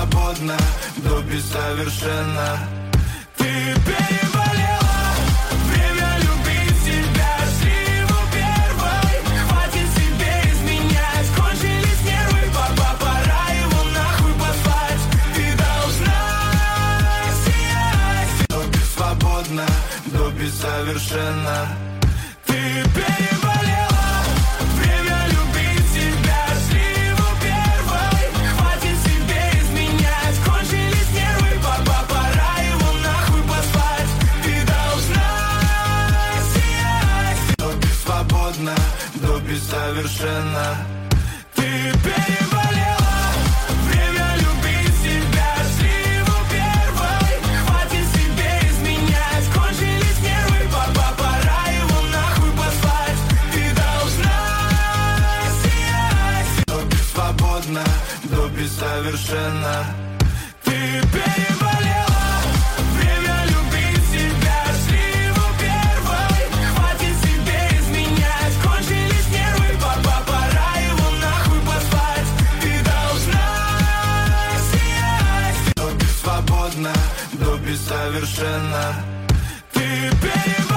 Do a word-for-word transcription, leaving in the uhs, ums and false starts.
свободна до бессовершенно. Ты переболела, время любить тебя. Шли его первой, хватит себе изменять. Кончились нервы, папа, пора его нахуй послать. Ты должна сиять до бессвободна до бессовершенно. Ты переболела, время любить тебя. Шли его первой, хватит себе изменять. Кончились нервы, папа, пора его нахуй послать. Ты должна сиять до бессвободна до бессовершенно. Ты переболела, время любить тебя. Шли его первой, хватит себе изменять. Кончились нервы, папа, пора его нахуй послать. Ты должна сиять до бессвободна до бессовершенно. Ты переболела, время любить тебя. Шли его первой, хватит себе изменять. Кончились нервы, папа, пора его нахуй послать. Ты должна сиять до бессвободна до бессовершенно. Ты переболела.